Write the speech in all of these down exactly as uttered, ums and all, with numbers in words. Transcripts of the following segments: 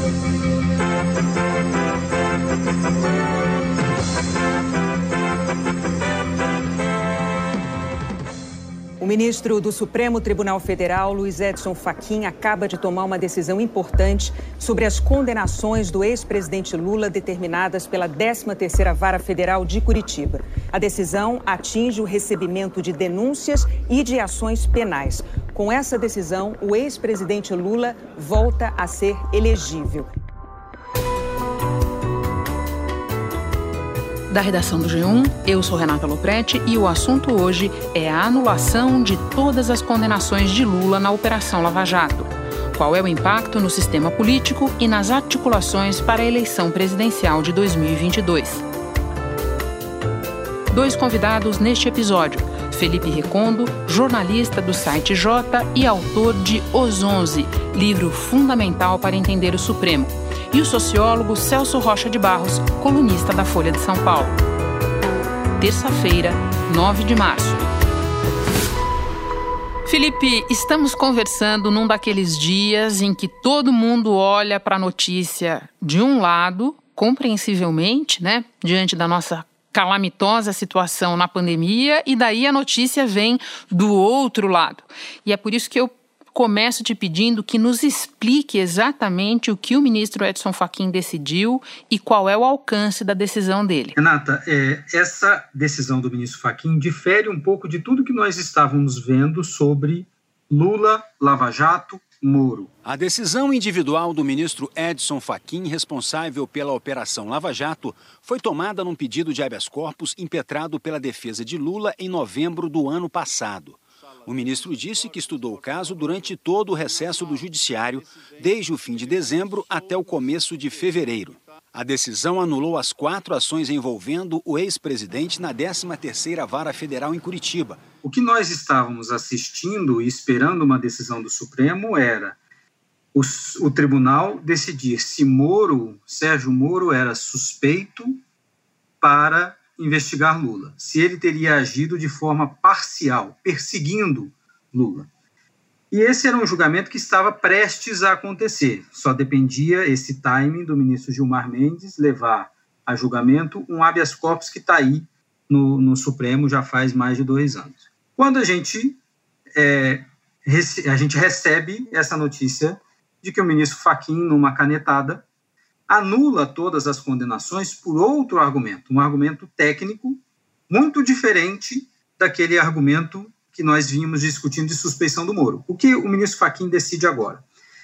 O ministro do Supremo Tribunal Federal, Luiz Edson Fachin, acaba de tomar uma decisão importante sobre as condenações do ex-presidente Lula determinadas pela décima terceira Vara Federal de Curitiba. A decisão atinge o recebimento de denúncias e de ações penais. Com essa decisão, o ex-presidente Lula volta a ser elegível. Da redação do G um, eu sou Renata Lopretti e o assunto hoje é a anulação de todas as condenações de Lula na Operação Lava Jato. Qual é o impacto no sistema político e nas articulações para a eleição presidencial de dois mil e vinte e dois? Dois convidados neste episódio: Felipe Recondo, jornalista do site Jota e autor de Os onze, livro fundamental para entender o Supremo, e o sociólogo Celso Rocha de Barros, colunista da Folha de São Paulo. Terça-feira, nove de março. Felipe, estamos conversando num daqueles dias em que todo mundo olha para a notícia de um lado, compreensivelmente, né, diante da nossa calamitosa situação na pandemia, e daí a notícia vem do outro lado. E é por isso que eu começo te pedindo que nos explique exatamente o que o ministro Edson Fachin decidiu e qual é o alcance da decisão dele. Renata, é, essa decisão do ministro Fachin difere um pouco de tudo que nós estávamos vendo sobre Lula, Lava Jato, Moro. A decisão individual do ministro Edson Fachin, responsável pela Operação Lava Jato, foi tomada num pedido de habeas corpus impetrado pela defesa de Lula em novembro do ano passado. O ministro disse que estudou o caso durante todo o recesso do judiciário, desde o fim de dezembro até o começo de fevereiro. A decisão anulou as quatro ações envolvendo o ex-presidente na décima terceira Vara Federal em Curitiba. O que nós estávamos assistindo e esperando uma decisão do Supremo era o, o tribunal decidir se Moro, Sérgio Moro, era suspeito para investigar Lula, se ele teria agido de forma parcial, perseguindo Lula. E esse era um julgamento que estava prestes a acontecer. Só dependia esse timing do ministro Gilmar Mendes levar a julgamento um habeas corpus que está aí no, no Supremo já faz mais de dois anos. Quando a gente, é, rece- a gente recebe essa notícia de que o ministro Fachin, numa canetada, anula todas as condenações por outro argumento, um argumento técnico muito diferente daquele argumento que nós vínhamos discutindo de suspeição do Moro. O que o ministro Fachin decide agora?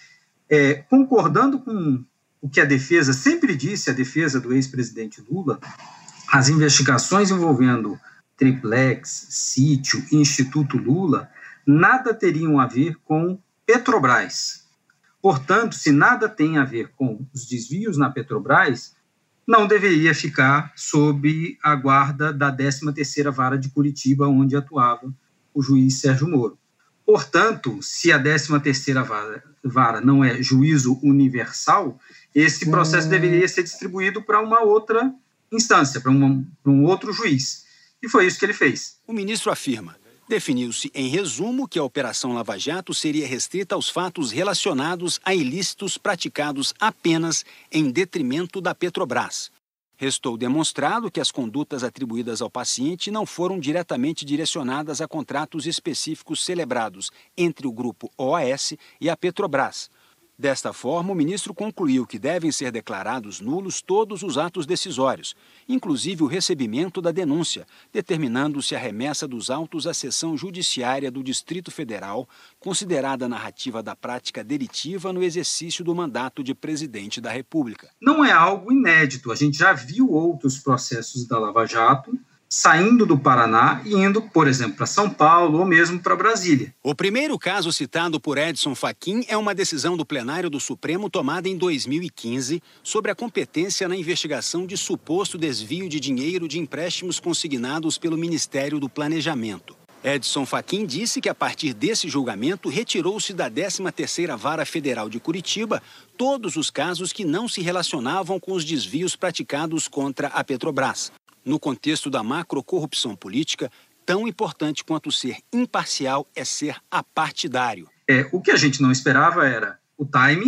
É, concordando com o que a defesa sempre disse, a defesa do ex-presidente Lula, as investigações envolvendo Triplex, Sítio e Instituto Lula nada teriam a ver com Petrobras. Portanto, se nada tem a ver com os desvios na Petrobras, não deveria ficar sob a guarda da décima terceira Vara de Curitiba, onde atuava o juiz Sérgio Moro. Portanto, se a décima terceira Vara, vara não é juízo universal, esse processo hum. deveria ser distribuído para uma outra instância, para, uma, para um outro juiz. E foi isso que ele fez. O ministro afirma: definiu-se, em resumo, que a Operação Lava Jato seria restrita aos fatos relacionados a ilícitos praticados apenas em detrimento da Petrobras. Restou demonstrado que as condutas atribuídas ao paciente não foram diretamente direcionadas a contratos específicos celebrados entre o grupo O A S e a Petrobras. Desta forma, o ministro concluiu que devem ser declarados nulos todos os atos decisórios, inclusive o recebimento da denúncia, determinando-se a remessa dos autos à seção judiciária do Distrito Federal, considerada a narrativa da prática delitiva no exercício do mandato de presidente da República. Não é algo inédito. A gente já viu outros processos da Lava Jato saindo do Paraná e indo, por exemplo, para São Paulo ou mesmo para Brasília. O primeiro caso citado por Edson Fachin é uma decisão do plenário do Supremo tomada em dois mil e quinze sobre a competência na investigação de suposto desvio de dinheiro de empréstimos consignados pelo Ministério do Planejamento. Edson Fachin disse que, a partir desse julgamento, retirou-se da décima terceira Vara Federal de Curitiba todos os casos que não se relacionavam com os desvios praticados contra a Petrobras. No contexto da macrocorrupção política, tão importante quanto ser imparcial é ser apartidário. É, o que a gente não esperava era o timing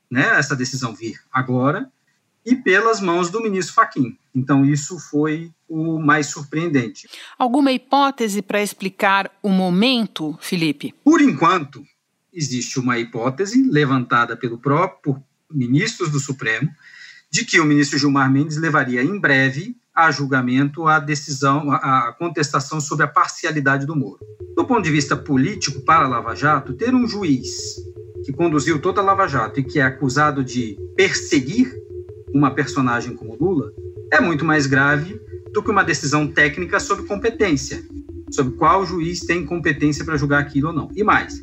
né, essa decisão vir agora, e pelas mãos do ministro Fachin. Então, isso foi o mais surpreendente. Alguma hipótese para explicar o momento, Felipe? Por enquanto, existe uma hipótese levantada pelo próprio por ministros do Supremo de que o ministro Gilmar Mendes levaria em breve a julgamento a decisão, a contestação sobre a parcialidade do Moro. Do ponto de vista político, para a Lava Jato, ter um juiz que conduziu toda a Lava Jato e que é acusado de perseguir uma personagem como Lula é muito mais grave do que uma decisão técnica sobre competência, sobre qual juiz tem competência para julgar aquilo ou não. E mais,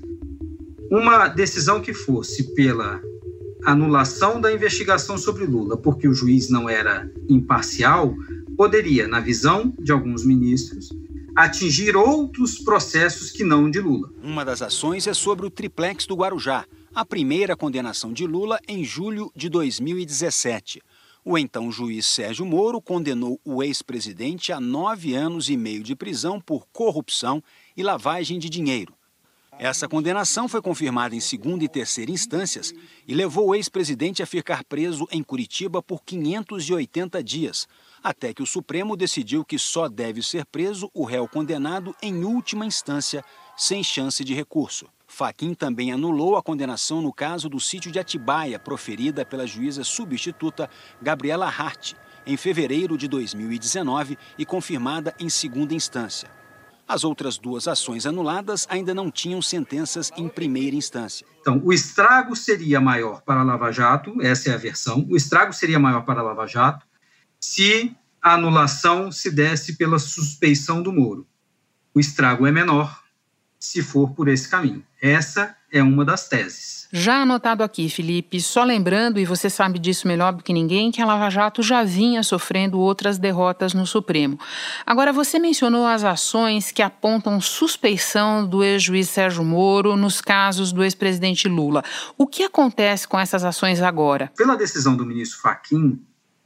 uma decisão que fosse pela anulação da investigação sobre Lula, porque o juiz não era imparcial, poderia, na visão de alguns ministros, atingir outros processos que não de Lula. Uma das ações é sobre o triplex do Guarujá, a primeira condenação de Lula em julho de dois mil e dezessete. O então juiz Sérgio Moro condenou o ex-presidente a nove anos e meio de prisão por corrupção e lavagem de dinheiro. Essa condenação foi confirmada em segunda e terceira instâncias e levou o ex-presidente a ficar preso em Curitiba por quinhentos e oitenta dias, até que o Supremo decidiu que só deve ser preso o réu condenado em última instância, sem chance de recurso. Fachin também anulou a condenação no caso do sítio de Atibaia, proferida pela juíza substituta Gabriela Hart, em fevereiro de dois mil e dezenove e confirmada em segunda instância. As outras duas ações anuladas ainda não tinham sentenças em primeira instância. Então, o estrago seria maior para a Lava Jato, essa é a versão, o estrago seria maior para a Lava Jato se a anulação se desse pela suspeição do Moro. O estrago é menor se for por esse caminho. Essa é uma das teses. Já anotado aqui, Felipe, só lembrando, e você sabe disso melhor do que ninguém, que a Lava Jato já vinha sofrendo outras derrotas no Supremo. Agora, você mencionou as ações que apontam suspeição do ex-juiz Sérgio Moro nos casos do ex-presidente Lula. O que acontece com essas ações agora? Pela decisão do ministro Fachin,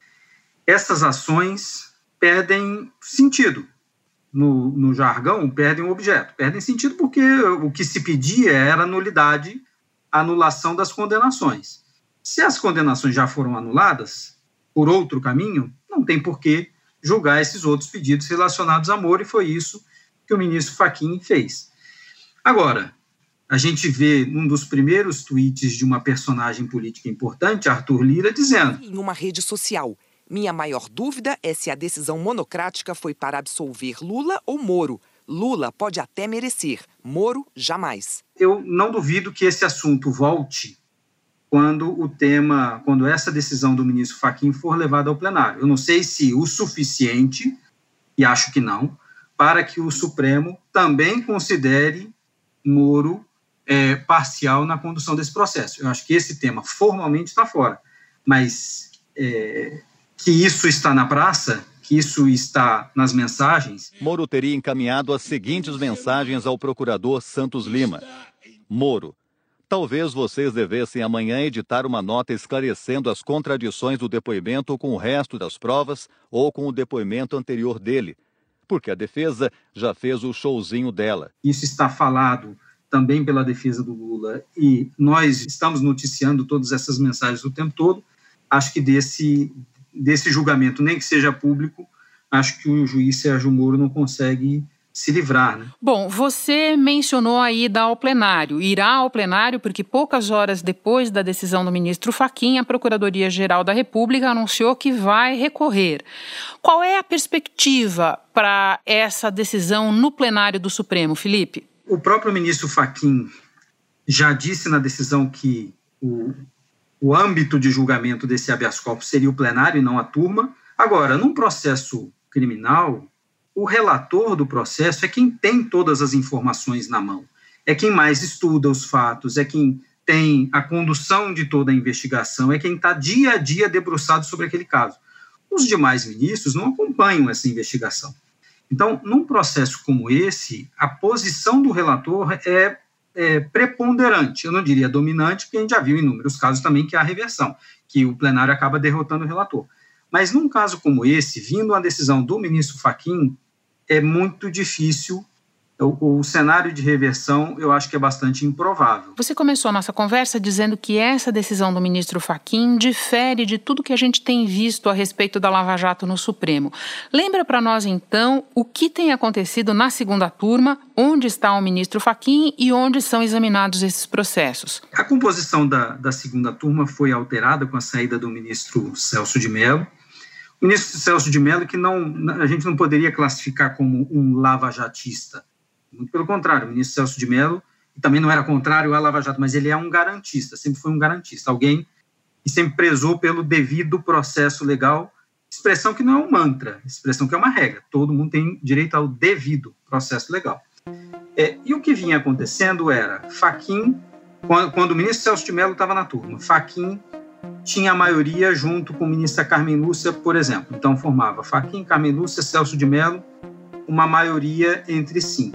essas ações perdem sentido. No, no jargão, perdem o objeto. Perdem sentido porque o que se pedia era nulidade, anulação das condenações. Se as condenações já foram anuladas por outro caminho, não tem por que julgar esses outros pedidos relacionados a Moro, e foi isso que o ministro Fachin fez. Agora, a gente vê num dos primeiros tweets de uma personagem política importante, Arthur Lira, dizendo... Em uma rede social... Minha maior dúvida é se a decisão monocrática foi para absolver Lula ou Moro. Lula pode até merecer, Moro jamais. Eu não duvido que esse assunto volte quando o tema, quando essa decisão do ministro Fachin for levada ao plenário. Eu não sei se o suficiente, e acho que não, para que o Supremo também considere Moro é, parcial na condução desse processo. Eu acho que esse tema formalmente está fora, mas... É, que isso está na praça, que isso está nas mensagens. Moro teria encaminhado as seguintes mensagens ao procurador Santos Lima. Moro, talvez vocês devessem amanhã editar uma nota esclarecendo as contradições do depoimento com o resto das provas ou com o depoimento anterior dele, porque a defesa já fez o showzinho dela. Isso está falado também pela defesa do Lula e nós estamos noticiando todas essas mensagens o tempo todo. Acho que desse... desse julgamento, nem que seja público, acho que o juiz Sérgio Moro não consegue se livrar. Né? Bom, você mencionou a ida ao plenário. Irá ao plenário porque poucas horas depois da decisão do ministro Fachin, a Procuradoria-Geral da República anunciou que vai recorrer. Qual é a perspectiva para essa decisão no plenário do Supremo, Felipe? O próprio ministro Fachin já disse na decisão que o O âmbito de julgamento desse habeas corpus seria o plenário e não a turma. Agora, num processo criminal, o relator do processo é quem tem todas as informações na mão. É quem mais estuda os fatos, é quem tem a condução de toda a investigação, é quem está dia a dia debruçado sobre aquele caso. Os demais ministros não acompanham essa investigação. Então, num processo como esse, a posição do relator é... É, preponderante, eu não diria dominante, porque a gente já viu em inúmeros casos também que há reversão, que o plenário acaba derrotando o relator. Mas num caso como esse, vindo a decisão do ministro Fachin, é muito difícil O, o cenário de reversão eu acho que é bastante improvável. Você começou a nossa conversa dizendo que essa decisão do ministro Fachin difere de tudo que a gente tem visto a respeito da Lava Jato no Supremo. Lembra para nós, então, o que tem acontecido na segunda turma, onde está o ministro Fachin e onde são examinados esses processos? A composição da, da segunda turma foi alterada com a saída do ministro Celso de Mello. O ministro Celso de Mello, que não, a gente não poderia classificar como um lavajatista. Muito pelo contrário, o ministro Celso de Mello também não era contrário à Lava Jato, mas ele é um garantista, sempre foi um garantista, alguém que sempre prezou pelo devido processo legal, expressão que não é um mantra, expressão que é uma regra, todo mundo tem direito ao devido processo legal. É, e o que vinha acontecendo era, Fachin, quando, quando o ministro Celso de Mello estava na turma, Fachin tinha a maioria junto com a ministra Carmen Lúcia, por exemplo, então formava Fachin, Carmen Lúcia, Celso de Mello, uma maioria entre si.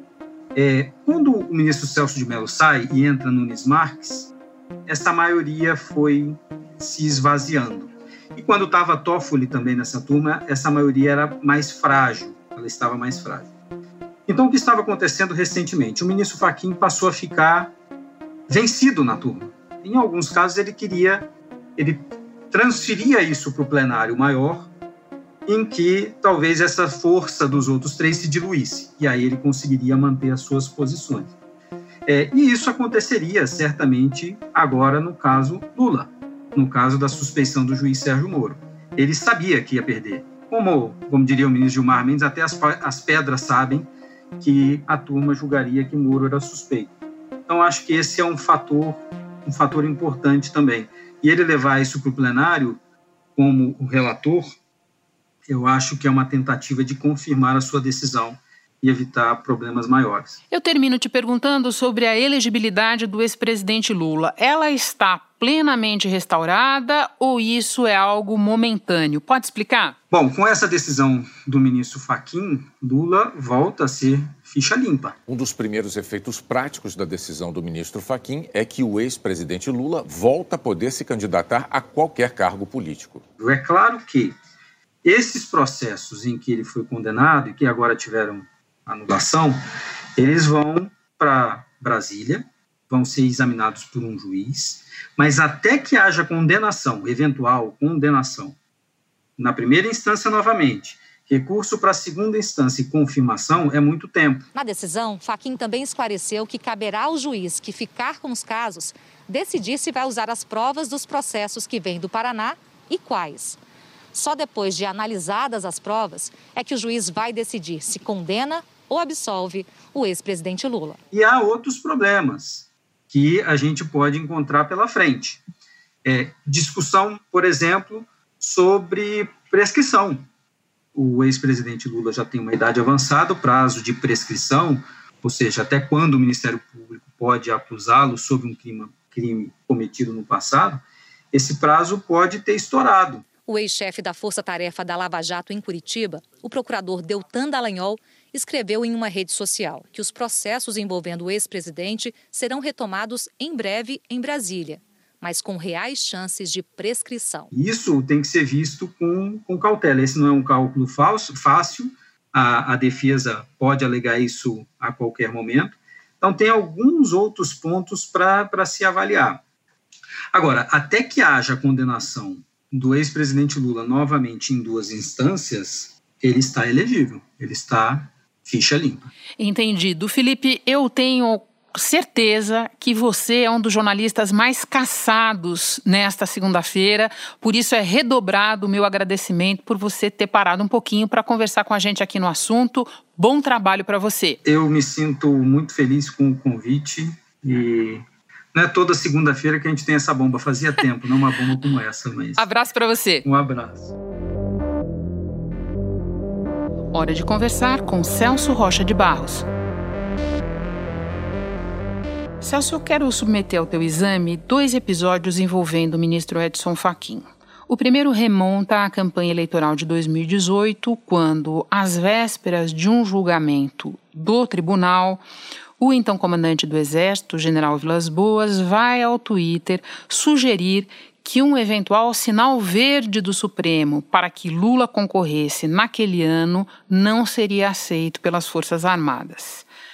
É, quando o ministro Celso de Mello sai e entra Nunes Marques, essa maioria foi se esvaziando. E quando estava Toffoli também nessa turma, essa maioria era mais frágil, ela estava mais frágil. Então, o que estava acontecendo recentemente? O ministro Fachin passou a ficar vencido na turma. Em alguns casos, ele queria, ele transferia isso para o plenário maior, em que talvez essa força dos outros três se diluísse, e aí ele conseguiria manter as suas posições. É, e isso aconteceria, certamente, agora no caso Lula, no caso da suspeição do juiz Sérgio Moro. Ele sabia que ia perder. Como, como diria o ministro Gilmar Mendes, até as, as pedras sabem que a turma julgaria que Moro era suspeito. Então, acho que esse é um fator, um fator importante também. E ele levar isso para o plenário, como o relator, eu acho que é uma tentativa de confirmar a sua decisão e evitar problemas maiores. Eu termino te perguntando sobre a elegibilidade do ex-presidente Lula. Ela está plenamente restaurada ou isso é algo momentâneo? Pode explicar? Bom, com essa decisão do ministro Fachin, Lula volta a ser ficha limpa. Um dos primeiros efeitos práticos da decisão do ministro Fachin é que o ex-presidente Lula volta a poder se candidatar a qualquer cargo político. É claro que esses processos em que ele foi condenado e que agora tiveram anulação, eles vão para Brasília, vão ser examinados por um juiz, mas até que haja condenação, eventual condenação, na primeira instância novamente, recurso para a segunda instância e confirmação é muito tempo. Na decisão, Fachin também esclareceu que caberá ao juiz que ficar com os casos decidir se vai usar as provas dos processos que vêm do Paraná e quais. Só depois de analisadas as provas é que o juiz vai decidir se condena ou absolve o ex-presidente Lula. E há outros problemas que a gente pode encontrar pela frente. É, discussão, por exemplo, sobre prescrição. O ex-presidente Lula já tem uma idade avançada, o prazo de prescrição, ou seja, até quando o Ministério Público pode acusá-lo sobre um crime, crime cometido no passado, esse prazo pode ter estourado. O ex-chefe da Força Tarefa da Lava Jato em Curitiba, o procurador Deltan Dallagnol, escreveu em uma rede social que os processos envolvendo o ex-presidente serão retomados em breve em Brasília, mas com reais chances de prescrição. Isso tem que ser visto com, com cautela. Esse não é um cálculo falso, fácil, a, a defesa pode alegar isso a qualquer momento. Então, tem alguns outros pontos para se avaliar. Agora, até que haja condenação do ex-presidente Lula novamente em duas instâncias, ele está elegível, ele está ficha limpa. Entendido. Felipe, eu tenho certeza que você é um dos jornalistas mais caçados nesta segunda-feira, por isso é redobrado o meu agradecimento por você ter parado um pouquinho para conversar com a gente aqui no assunto. Bom trabalho para você. Eu me sinto muito feliz com o convite e não é toda segunda-feira que a gente tem essa bomba. Fazia tempo, não uma bomba como essa. Mas... Abraço para você. Um abraço. Hora de conversar com Celso Rocha de Barros. Celso, eu quero submeter ao teu exame dois episódios envolvendo o ministro Edson Fachin. O primeiro remonta à campanha eleitoral de dois mil e dezoito, quando, às vésperas de um julgamento do tribunal, o então comandante do Exército, general Vilas Boas, vai ao Twitter sugerir que um eventual sinal verde do Supremo para que Lula concorresse naquele ano não seria aceito pelas Forças Armadas.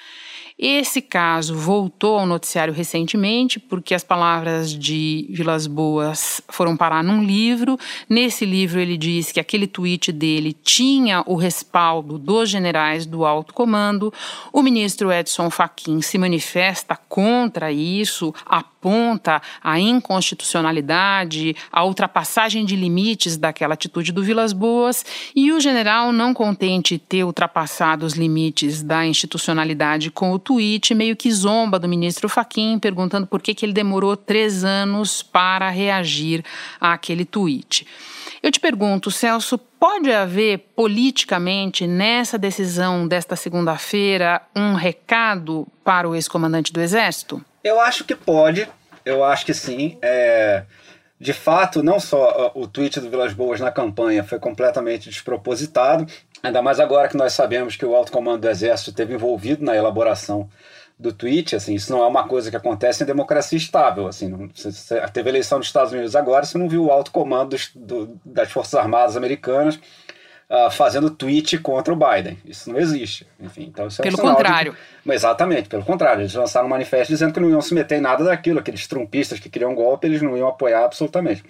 Esse caso voltou ao noticiário recentemente porque as palavras de Vilas Boas foram parar num livro. Nesse livro ele diz que aquele tweet dele tinha o respaldo dos generais do alto comando. O ministro Edson Fachin se manifesta contra isso, aponta a inconstitucionalidade, a ultrapassagem de limites daquela atitude do Vilas Boas, e o general, não contente ter ultrapassado os limites da institucionalidade com o tweet, meio que zomba do ministro Fachin, perguntando por que, que ele demorou três anos para reagir àquele tweet. Eu te pergunto, Celso, pode haver politicamente nessa decisão desta segunda-feira um recado para o ex-comandante do Exército? Eu acho que pode, eu acho que sim. É... De fato, não só o tweet do Vilas Boas na campanha foi completamente despropositado, ainda mais agora que nós sabemos que o alto comando do Exército esteve envolvido na elaboração do tweet. Assim, isso não é uma coisa que acontece em democracia estável. Assim, não, você teve eleição dos Estados Unidos agora, você não viu o alto comando dos, do, das Forças Armadas americanas uh, fazendo tweet contra o Biden. Isso não existe. Enfim, então isso é pelo um sinal contrário. De... Exatamente, pelo contrário. Eles lançaram um manifesto dizendo que não iam se meter em nada daquilo. Aqueles trumpistas que queriam golpe, eles não iam apoiar absolutamente.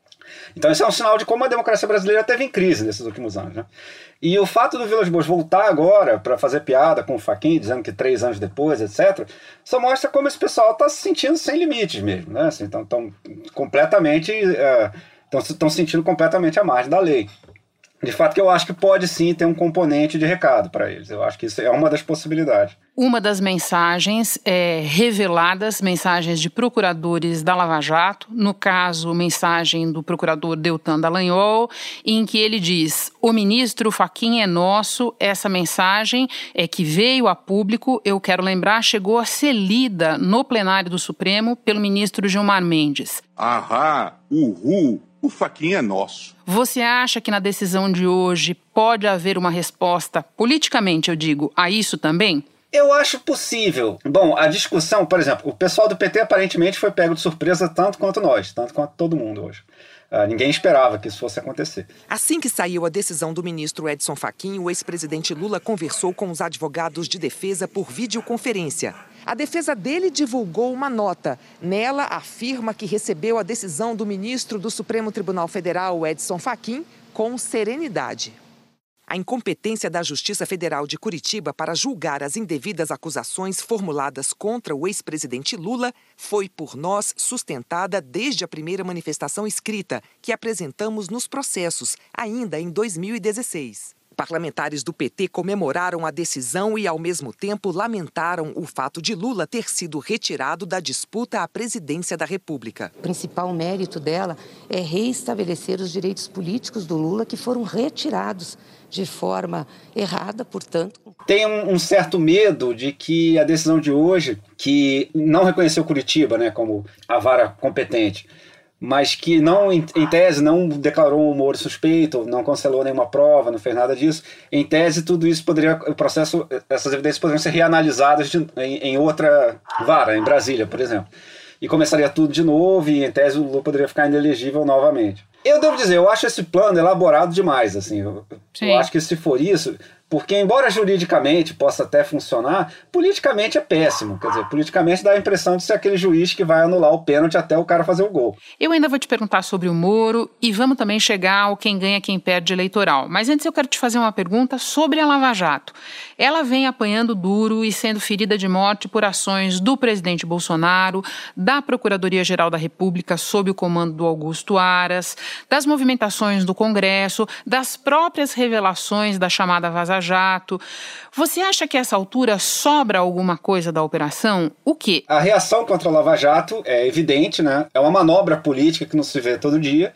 Então isso é um sinal de como a democracia brasileira esteve em crise nesses últimos anos, né? E o fato do Vilas Boas voltar agora para fazer piada com o Fachin, dizendo que três anos depois, etcétera, só mostra como esse pessoal está se sentindo sem limites mesmo, né? Assim, então estão completamente, estão uh, se sentindo completamente à margem da lei. De fato que eu acho que pode sim ter um componente de recado para eles. Eu acho que isso é uma das possibilidades. Uma das mensagens é, reveladas, mensagens de procuradores da Lava Jato, no caso, mensagem do procurador Deltan Dallagnol, em que ele diz: o ministro Fachin é nosso. Essa mensagem é que veio a público, eu quero lembrar, chegou a ser lida no plenário do Supremo pelo ministro Gilmar Mendes. Ahá, uhul, o Fachin é nosso. Você acha que na decisão de hoje pode haver uma resposta, politicamente eu digo, a isso também? Eu acho possível. Bom, a discussão, por exemplo, o pessoal do P T aparentemente foi pego de surpresa tanto quanto nós, tanto quanto todo mundo hoje. Uh, ninguém esperava que isso fosse acontecer. Assim que saiu a decisão do ministro Edson Fachin, o ex-presidente Lula conversou com os advogados de defesa por videoconferência. A defesa dele divulgou uma nota. Nela, afirma que recebeu a decisão do ministro do Supremo Tribunal Federal, Edson Fachin, com serenidade. A incompetência da Justiça Federal de Curitiba para julgar as indevidas acusações formuladas contra o ex-presidente Lula foi por nós sustentada desde a primeira manifestação escrita que apresentamos nos processos, ainda em dois mil e dezesseis. Parlamentares do P T comemoraram a decisão e, ao mesmo tempo, lamentaram o fato de Lula ter sido retirado da disputa à presidência da República. O principal mérito dela é reestabelecer os direitos políticos do Lula, que foram retirados de forma errada, portanto. Tem um, um certo medo de que a decisão de hoje, que não reconheceu Curitiba, né, como a vara competente, mas que não, em, em tese, não declarou o Moro suspeito, não cancelou nenhuma prova, não fez nada disso. Em tese, tudo isso poderia, o processo, essas evidências poderiam ser reanalisadas de, em, em outra vara, em Brasília, por exemplo. E começaria tudo de novo e, em tese, o Lula poderia ficar inelegível novamente. Eu devo dizer, eu acho esse plano elaborado demais, assim. Eu, eu acho que se for isso... Porque, embora juridicamente possa até funcionar, politicamente é péssimo. Quer dizer, politicamente dá a impressão de ser aquele juiz que vai anular o pênalti até o cara fazer o gol. Eu ainda vou te perguntar sobre o Moro e vamos também chegar ao quem ganha, quem perde eleitoral. Mas antes eu quero te fazer uma pergunta sobre a Lava Jato. Ela vem apanhando duro e sendo ferida de morte por ações do presidente Bolsonaro, da Procuradoria-Geral da República sob o comando do Augusto Aras, das movimentações do Congresso, das próprias revelações da chamada Vaza Jato. Você acha que a essa altura sobra alguma coisa da operação? O quê? A reação contra a Lava Jato é evidente, né? É uma manobra política que não se vê todo dia.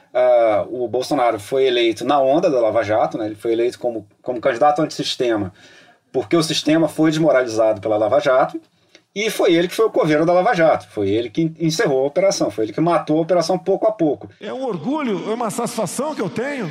Uh, o Bolsonaro foi eleito na onda da Lava Jato, né? Ele foi eleito como, como candidato antissistema, porque o sistema foi desmoralizado pela Lava Jato, e foi ele que foi o coveiro da Lava Jato, foi ele que encerrou a operação, foi ele que matou a operação pouco a pouco. É um orgulho, é uma satisfação que eu tenho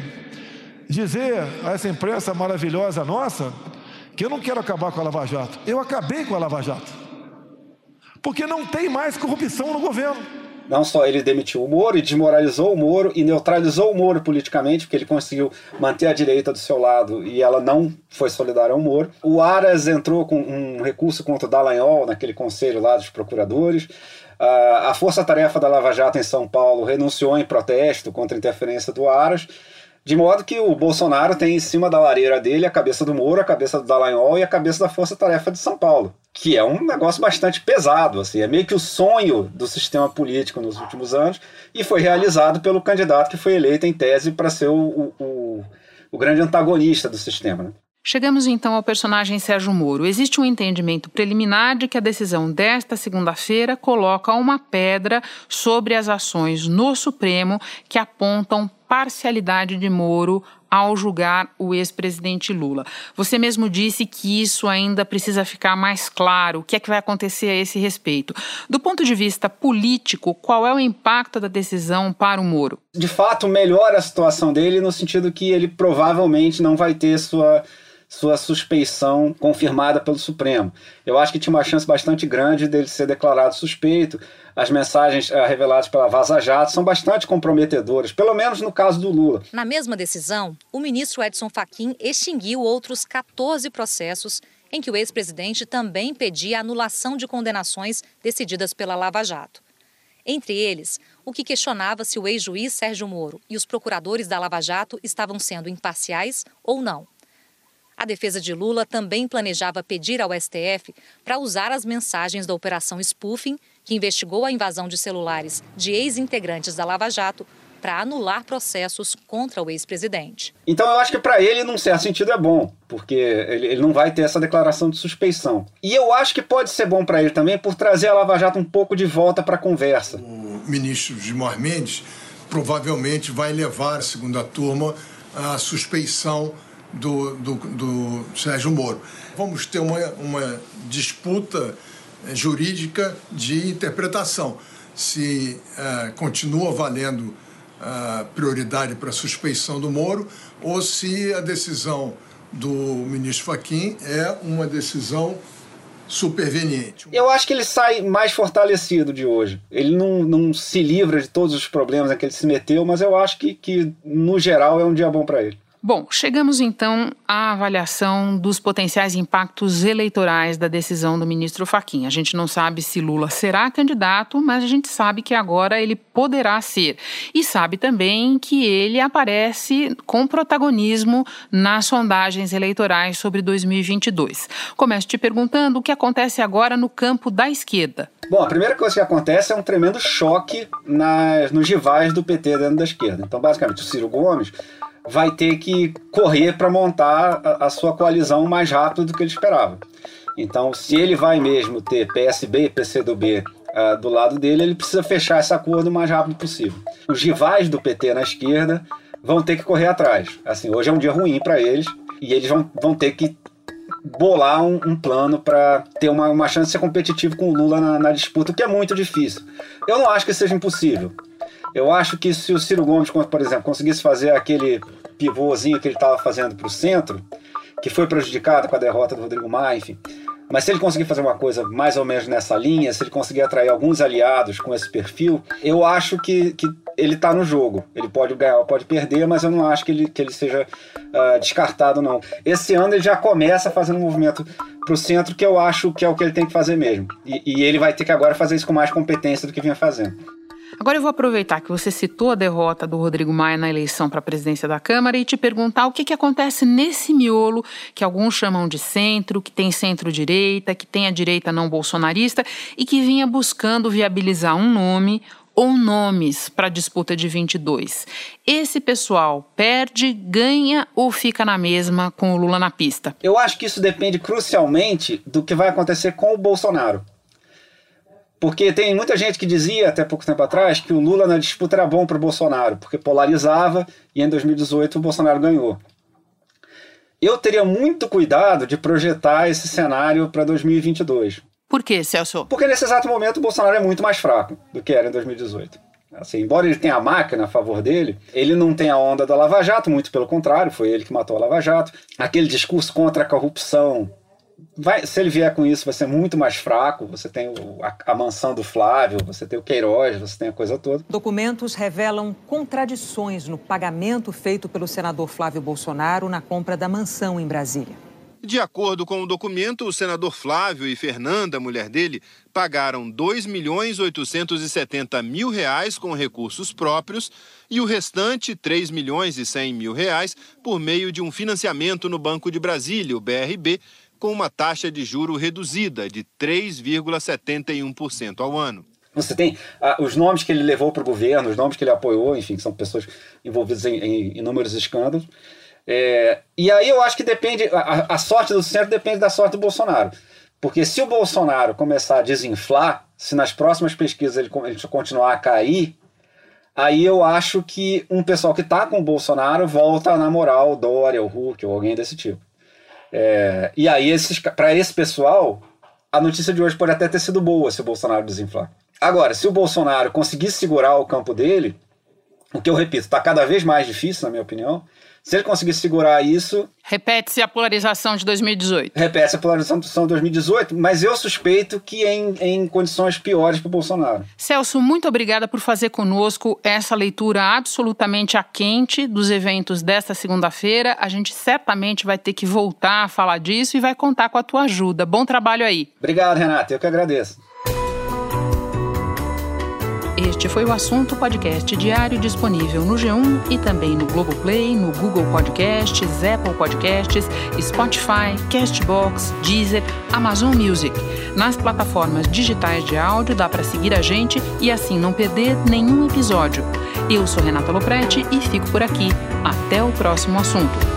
dizer a essa imprensa maravilhosa nossa que eu não quero acabar com a Lava Jato. Eu acabei com a Lava Jato. Porque não tem mais corrupção no governo. Não só ele demitiu o Moro e desmoralizou o Moro e neutralizou o Moro politicamente, porque ele conseguiu manter a direita do seu lado e ela não foi solidária ao Moro. O Aras entrou com um recurso contra o Dallagnol naquele conselho lá dos procuradores. Uh, a Força-Tarefa da Lava Jato em São Paulo renunciou em protesto contra a interferência do Aras, de modo que o Bolsonaro tem em cima da lareira dele a cabeça do Moro, a cabeça do Dallagnol e a cabeça da Força-Tarefa de São Paulo, que é um negócio bastante pesado, assim, é meio que o sonho do sistema político nos últimos anos e foi realizado pelo candidato que foi eleito em tese para ser o, o, o, o grande antagonista do sistema, né? Chegamos então ao personagem Sérgio Moro. Existe um entendimento preliminar de que a decisão desta segunda-feira coloca uma pedra sobre as ações no Supremo que apontam parcialidade de Moro ao julgar o ex-presidente Lula. Você mesmo disse que isso ainda precisa ficar mais claro. O que é que vai acontecer a esse respeito? Do ponto de vista político, qual é o impacto da decisão para o Moro? De fato, melhora a situação dele no sentido que ele provavelmente não vai ter sua... sua suspeição confirmada pelo Supremo. Eu acho que tinha uma chance bastante grande dele ser declarado suspeito. As mensagens uh, reveladas pela Vaza Jato são bastante comprometedoras, pelo menos no caso do Lula. Na mesma decisão, o ministro Edson Fachin extinguiu outros quatorze processos em que o ex-presidente também pedia a anulação de condenações decididas pela Lava Jato. Entre eles, o que questionava se o ex-juiz Sérgio Moro e os procuradores da Lava Jato estavam sendo imparciais ou não. A defesa de Lula também planejava pedir ao S T F para usar as mensagens da Operação Spoofing, que investigou a invasão de celulares de ex-integrantes da Lava Jato, para anular processos contra o ex-presidente. Então eu acho que para ele, num certo sentido, é bom, porque ele, ele não vai ter essa declaração de suspeição. E eu acho que pode ser bom para ele também por trazer a Lava Jato um pouco de volta para a conversa. O ministro Gilmar Mendes provavelmente vai levar a segunda turma à suspeição Do, do, do Sérgio Moro. Vamos ter uma, uma disputa jurídica de interpretação. Se uh, continua valendo uh, prioridade para a suspeição do Moro ou se a decisão do ministro Fachin é uma decisão superveniente. Eu acho que ele sai mais fortalecido de hoje. Ele não, não se livra de todos os problemas em que ele se meteu, mas eu acho que, que no geral, é um dia bom para ele. Bom, chegamos então à avaliação dos potenciais impactos eleitorais da decisão do ministro Fachin. A gente não sabe se Lula será candidato, mas a gente sabe que agora ele poderá ser. E sabe também que ele aparece com protagonismo nas sondagens eleitorais sobre dois mil e vinte e dois. Começo te perguntando o que acontece agora no campo da esquerda. Bom, a primeira coisa que acontece é um tremendo choque nas, nos rivais do P T dentro da esquerda. Então, basicamente, o Ciro Gomes vai ter que correr para montar a, a sua coalizão mais rápido do que ele esperava. Então, se ele vai mesmo ter P S B e P C do B uh, do lado dele, ele precisa fechar esse acordo o mais rápido possível. Os rivais do P T na esquerda vão ter que correr atrás. Assim, hoje é um dia ruim para eles e eles vão, vão ter que bolar um, um plano para ter uma, uma chance de ser competitivo com o Lula na, na disputa, o que é muito difícil. Eu não acho que seja impossível. Eu acho que se o Ciro Gomes, por exemplo, conseguisse fazer aquele pivôzinho que ele estava fazendo para o centro, que foi prejudicado com a derrota do Rodrigo Maia, enfim. Mas se ele conseguir fazer uma coisa mais ou menos nessa linha, se ele conseguir atrair alguns aliados com esse perfil, eu acho que, que ele está no jogo. Ele pode ganhar ou pode perder, mas eu não acho que ele, que ele seja uh, descartado, não. Esse ano ele já começa fazendo um movimento para o centro que eu acho que é o que ele tem que fazer mesmo. E, e ele vai ter que agora fazer isso com mais competência do que vinha fazendo. Agora eu vou aproveitar que você citou a derrota do Rodrigo Maia na eleição para a presidência da Câmara e te perguntar o que, que acontece nesse miolo que alguns chamam de centro, que tem centro-direita, que tem a direita não bolsonarista e que vinha buscando viabilizar um nome ou nomes para a disputa de vinte e dois. Esse pessoal perde, ganha ou fica na mesma com o Lula na pista? Eu acho que isso depende crucialmente do que vai acontecer com o Bolsonaro. Porque tem muita gente que dizia, até pouco tempo atrás, que o Lula na disputa era bom para o Bolsonaro, porque polarizava e em dois mil e dezoito o Bolsonaro ganhou. Eu teria muito cuidado de projetar esse cenário para dois mil e vinte e dois. Por quê, Celso? Porque nesse exato momento o Bolsonaro é muito mais fraco do que era em dois mil e dezoito. Assim, embora ele tenha a máquina a favor dele, ele não tem a onda da Lava Jato, muito pelo contrário, foi ele que matou a Lava Jato. Aquele discurso contra a corrupção vai, se ele vier com isso, vai ser muito mais fraco. Você tem o, a, a mansão do Flávio, você tem o Queiroz, você tem a coisa toda. Documentos revelam contradições no pagamento feito pelo senador Flávio Bolsonaro na compra da mansão em Brasília. De acordo com o documento, o senador Flávio e Fernanda, mulher dele, pagaram dois milhões oitocentos e setenta mil reais com recursos próprios e o restante, três milhões e cem mil reais, por meio de um financiamento no Banco de Brasília, o B R B, com uma taxa de juro reduzida de três vírgula setenta e um por cento ao ano. Você tem ah, os nomes que ele levou para o governo, os nomes que ele apoiou, enfim, são pessoas envolvidas em, em inúmeros escândalos. É, e aí eu acho que depende, a, a sorte do centro depende da sorte do Bolsonaro. Porque se o Bolsonaro começar a desinflar, se nas próximas pesquisas ele, ele continuar a cair, aí eu acho que um pessoal que está com o Bolsonaro volta a namorar o Dória, o Huck ou alguém desse tipo. É, e aí para esse pessoal, a notícia de hoje pode até ter sido boa se o Bolsonaro desinflar. Agora, se o Bolsonaro conseguir segurar o campo dele, o que eu repito, está cada vez mais difícil, na minha opinião. Se ele conseguir segurar isso... Repete-se a polarização de dois mil e dezoito. Repete-se a polarização de dois mil e dezoito, mas eu suspeito que em, em condições piores para o Bolsonaro. Celso, muito obrigada por fazer conosco essa leitura absolutamente a quente dos eventos desta segunda-feira. A gente certamente vai ter que voltar a falar disso e vai contar com a tua ajuda. Bom trabalho aí. Obrigado, Renata. Eu que agradeço. Este foi o Assunto Podcast diário, disponível no G um e também no Globoplay, no Google Podcasts, Apple Podcasts, Spotify, Castbox, Deezer, Amazon Music. Nas plataformas digitais de áudio dá para seguir a gente e assim não perder nenhum episódio. Eu sou Renata Loprete e fico por aqui. Até o próximo assunto.